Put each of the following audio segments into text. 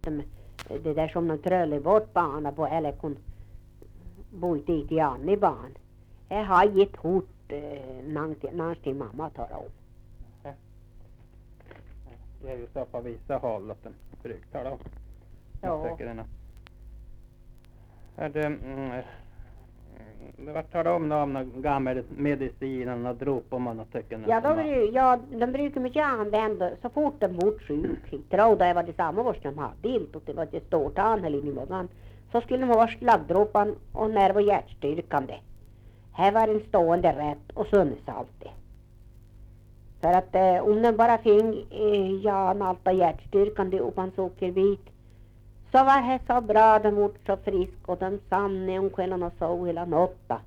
det där som de tröller bort barnen på eller kun bort i grann i barn. Jag har gett hot när mamma tar om. Det är ju så på vissa håll att de brukar tala om. Ja. Det var tala om någon gammal medicin och drop om man tycker. Ja, de brukar mycket använda så fort de bort sjuk. Jag tror det var det samma vars de hade ilt och det var ett stort antal i morgon. Så skulle de ha slagdropan och nerv- och hjärtstyrkande. Här var en stående rätt och sunnesalte. För att om den bara fick allt hjärtstyrkande och en sockerbit så var det så bra, de var så frisk och de samlade om kvällen och så hela natta.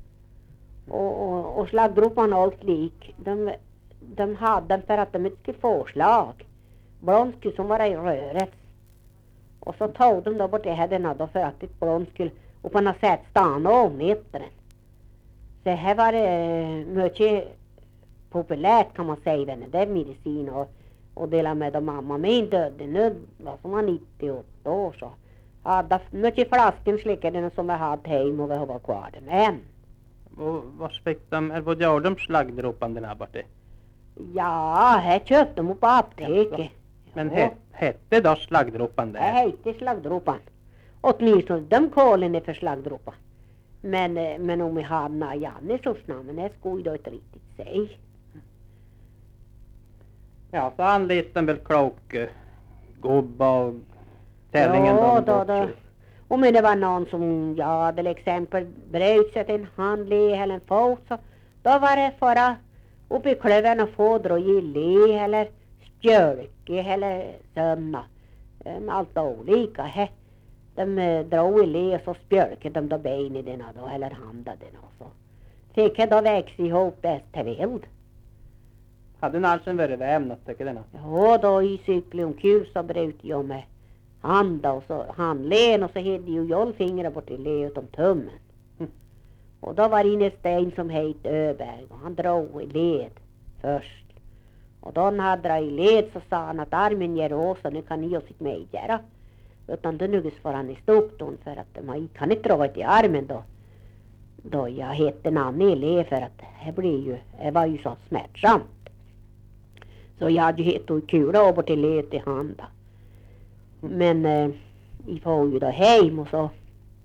Och slagdropan allt lik. De hade den för att de inte skulle få slag. Blån skulle som vara i röret. Och så tog de då bort det här då för att det blån skulle och på något sätt stanna om den. Så här var det mycket populärt kan man säga, det är medicin och dela med dem mamma. Min döde nu var som var 98 år så. Hade mycket flasken slickade som vi hade hem och vi har varit kvar den än. Och vad fick de, eller vad gör de slagdropan den här borta? Ja, här köpte de på apoteket. Men hette då slagdropan där? Det hette slagdropan. Åtminstone de kolen är för slagdropan. Men om vi hade några Janne så namn, det skulle jag inte riktigt säga. Ja, så anlitade väl klok gubba och tällingen då. Och men det var någon som, till exempel bröt sig till en handled eller en fot så då var det för uppe i klöven och fådra och gille eller spjölke eller sömna. Allt olika. De drog i le och så spjölke de då ben i den då eller handa den och så. Fick jag då växa ihop bäst till vild. Hade den alltså varit vävnat tycker den? Ja, då i cykeln om kul så bröt jag med handa och så handlen och så hade ju jollfingrar bort i le utom tummen. Och då var det en sten som hette Öberg och han drog i led först. Och då han hade dragit i led så sa han att armen ger åt så nu kan ni oss inte med göra. Utan då nuges får han i stopton för att man kan inte dra i armen då jag hette namn i led för att det var ju så smärtsamt. Så jag hade ju hittat kula över till led till handa. Men vi får ju då hem och så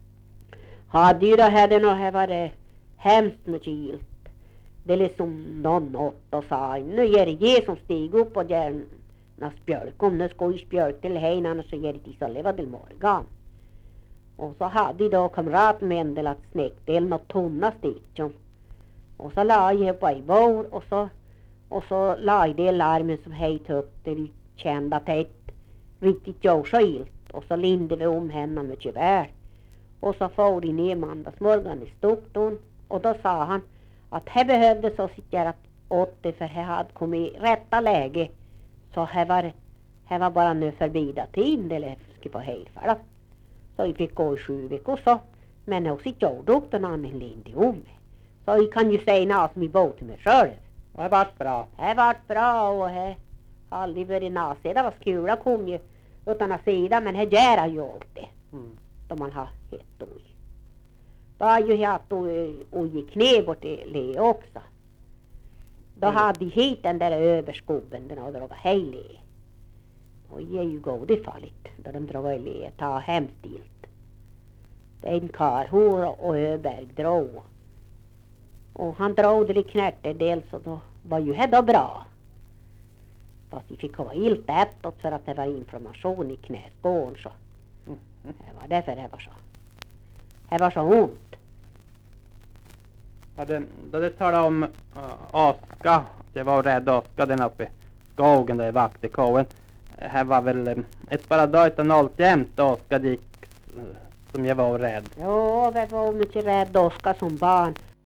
hade ju det här var det hemskt mycket gilt. Det är liksom någon åt och sa nu är det jag som steg upp och gärna spjölk. Om nu ska ju spjölk till hejn annars så ger det inte så leva till morgon. Och så hade då kamraten med en del att snäckdelen och tunna stickjom. Och så la jag på i bord och så la jag det larmen som hejt upp till kända att det riktigt gör så ilt. Och så lindade vi om henne mycket väl. Och så får de ner mandagsmorgon i stopton. Och då sa han att här behövde så sitta åt det för här hade kommit i rätta läge. Så här var bara nu förbida tid eller skulle på helfärd. Så vi fick gå i 7 veckor så. Men hos sitt jordoktorn han lindade om mig. Så jag kan ju säga något som i båt mig själv. Det har varit bra. Det har varit bra och det har aldrig varit nasigt. Det var skula kom ju utan att sida men det gör ju alltid. Då man har hett oj. Då har ju haft oj i knä bort i le också. Då hade de hit den där överskubben den har dragit hej le. Och det är ju god i fallet då de drog i le ta hemstilt. Det är en karhor och Öberg drog. Och han drog det i knärter dels och då var ju det bra. Fast vi fick ha ilt ättot för att det var inflammation i knäskålen så. Det var därför det var så ont. Då det talade om aska, det var rädd aska den uppe i skogen där i vaktekoven. Här var väl ett bara dag utan allt jämt aska gick som jag var rädd. Ja, vi var mycket rädd aska som barn.